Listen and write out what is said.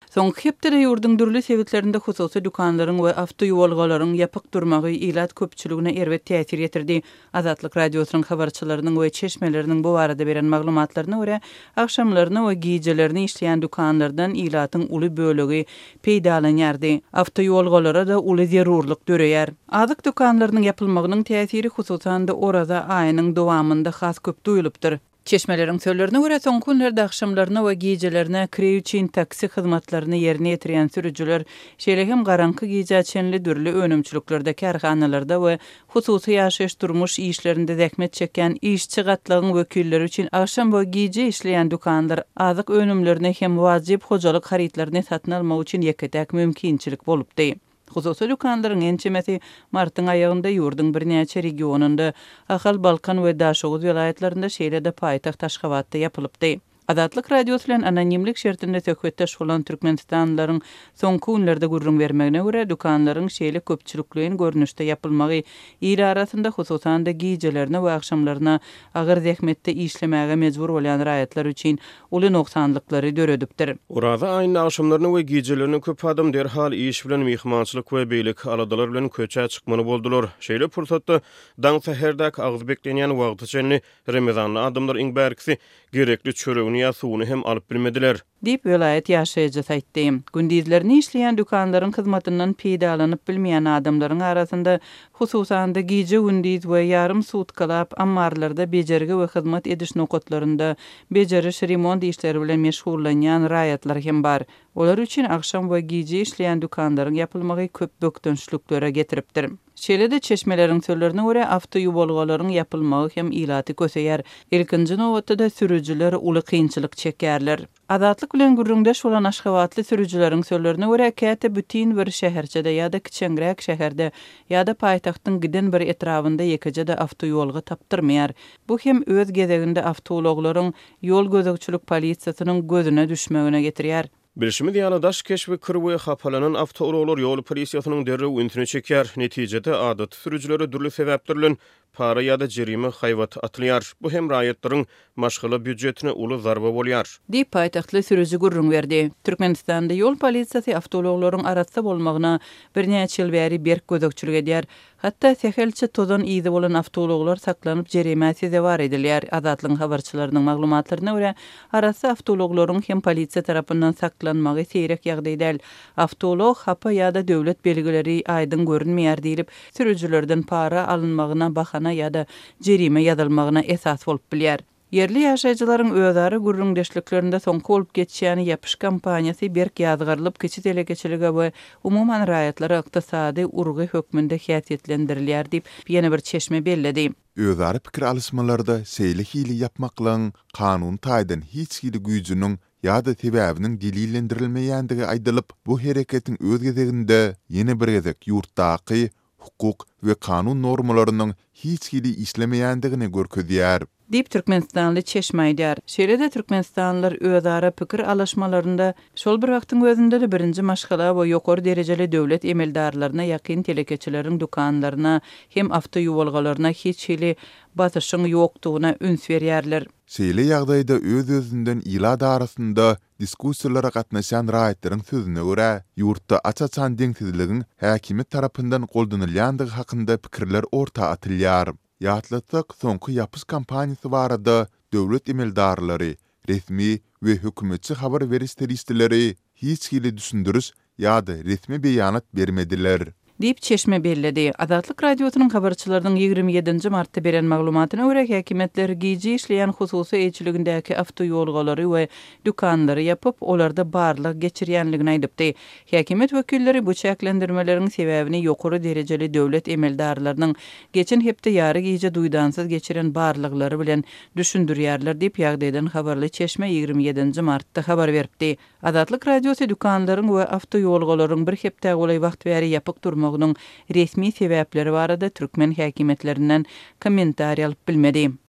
Soňky hepde ýurdun dürli sebitlerinde hususy dukanlaryň we awtoýolgalaryň ýapyk durmagy ilat köpçüligine erwet täsir etirdi. Azatlyk radiosynyň habarçylarynyň we çeşmeleriniň bu barada beren maglumatlaryna görä, akşamlaryny we gijelerini işleýän dukanlardan ilatyň uly bölegi peýdalanýardy. Awtoýolgalara da uly zerurlyk döreýär. Azyk dukanlarynyň ýapylmagynyň täsiri hususan da orada aýynyň dowamında has köp duýulypdyr. Çeşmelerin söllerine göre son günlerde akşamlarına ve gecelerine kirey üçün taksi hizmetlerini yerine getiren sürücüler şeýle garanky gijaçenli dürli önümçülüklerde karhanalarda ve hususy ýaşaýyş durmuş işlerinde zähmet çeken işçi gatlygyň wekilleri üçin akşam we gece işleýän dukanlar azyk önümlerine hem wajyp hojalyk haritlaryny satyn almak üçin ýeketäk mümkinçilik bolupdy. Hususy dukanlaryň ençemesi martyň aýagynda ýurdun birnäçe regionunda, Ahal Balkan we Daşoğuz vilayetlerinde şeýle-de paýtaxt Taşgabatda ýapylypdy. Azatlyk radiosu bilen anonimlik şertinde söhbetdeş bolan türkmenistanlylaryň soňky günlerde gurrun bermegine görä dukanlaryň şeýle köpçülikliň görnüşde ýapylmagy ýyl arasynda hususan da gijelerine we akşamlaryna agyr zähmetde işlemäge mejbur bolan raýatlar üçin uly noksanlyklary döredipdir. Orada aýyny akşamlaryny we gijelerini köp adam derhal iş bilen mehmançylyk we beýlik aladalar bilen köçe çykmany boldular. Şeýle pursatda daň seherdak agyz beklenýän wagty çenli Ramazanly adamlar iň bärkisi gerekli çöregini ýa suwuny hem alyp bilmediler. Dip vilayet ýaşaýjy saýtdy. Gündizlerini işleýän dukanlaryň hyzmatynyň peýdalanyp bilmeýän adamlaryň arasynda hususan da gije gündiz we ýarym sutkalap ammarlarda bejerge we hyzmat ediş nokatlarynda bejeriş remont işleri bilen meşgullanýan raýatlar hem bar. Olar üçin akşam we gije işleýän dukanlaryň ýapylmagy köp bökdünçlüklere getiripdir. Şeýle-de çeşmeleriň söllerine görä awtoýolgalaryň ýapylmagy hem ilaty köseýär. Ilkinji nowatda da sürüjüler uly kynçylyk çekýärler. Azatlyk bilen gurrundaş bolan Aşgabatly sürüjüleriň sözlerine görä käte bütün bir şäherçede ýa-da kiçengrek şäherde ýa-da paýtagtyň giden bir etrafynda ýekejede awtoýolga tapdyrmaýar. Bu hem öz gezeginde awtologlaryň ýol gözegçilik polisiýasynyň gözüne düşmegine getirýär. Bilşimi diýany daş keşbi kırwy hapalanan awtoologlar ýol polisiýasynyň derrew üntüne çekýär. Netijede adat sürüjülere dürli sebäplerden para ýa-da jerime haýwat atylýar. Bu hem raýatlaryň maşgala büdjetine uly zarba bolýar. Diýip paýtaktly sürüjü gurrun berdi. Türkmenistanda ýol polisiýasy awtologlaryň arasynda bolmagyna birnäçe ýyl bäri berk gözekçilik edýär. Hatda sehelçe tozan izi bolan awtologlar saklanyp jeremesi de bar edilýär. Azatlyň habarçylarynyň maglumatlaryna görä arasy awtologlaryň hem polisiýa tarapyndan saklanmagy seýrek ýagdaýda. Awtolog hapa ýa-da döwlet belgileri aýdyn görünmeýär diýilip, sürüjülerden para alynmagyna bahana ýa-da jerime ýazylmagyna esas bolup bilýär. Yerli ýaşaýjylaryň özleri gurrundaşlyklarynda soňky bolup geçýäni ýapyş kampaniýasy berk ýazgyrylyp keçi telekeçiligi we umuman raýatlara ykdysady urgy hökmünde häsiýetlendirilýär diýip ýene bir çeşme belledi. Özleri pikir alysmalarda seýle hili ýapmaklaryň kanun taýdan hiç hili güýjüniň ýa-da sebäbiniň delillendirilmeýändigi aýdylyp, bu hereketiň öz gezeginde ýene bir gezek ýurtdaky hukuk we kanun normalarynyň hiç hili işlemeýändigini görkezýär. Dip Türkmenistanly çeşme aýdýar. Şeýle-de Türkmenistanlylar özara pikir alaşmalarynda şol bir wagtyň özünde de birinji maşgala we ýokary derejeli döwlet emeldarlaryna ýakyn telekeçileriň dukanlaryna hem awtoýolgalaryna hiç hili batyşyň ýokdugyna üns berýärler. Şeýle ýagdaýda öz-özünden ýyla arasynda diskussiýalara gatnaşan raýatlaryň sözüne görä, ýurtda açaçan deňsizligiň häkimet tarapyndan goldanylýandygy hakynda pikirler orta atylýar. Ýatlatsak, soňky ýapyş kampaniýasy barada döwlet emeldarlary, resmi we hökümetçi habar beriş teristleri hiç hili düşündürüş ýa-da resmi beýanat bermediler. Diýip çeşme belledi. Azatlyk radiosynyň habarçylarynyň 27 martda beren maglumatyna görä häkimetler gije işleýän hususy eýçiligindäki awtoýolgalary we dukanlary ýapyp, olarda barlyk geçirýänligini aýdypdy. Häkimet wekilleri bu çäklendirmeleriň sebäbini ýokary derejeli döwlet emeldarlarynyň geçen hepde ýary gije duýdansyz geçiren barlyklary bilen düşündirýärler diýip ýagdaýdan habarly çeşme 27 martda habar beripdi. Azatlyk radiosy dukanlaryň we awtoýolgalaryň bir hepde golay wagt bäri ýapyk durmagynyň resmi sebäpleri barada türkmen häkimetlerinden kommentariýa alyp bilmedi.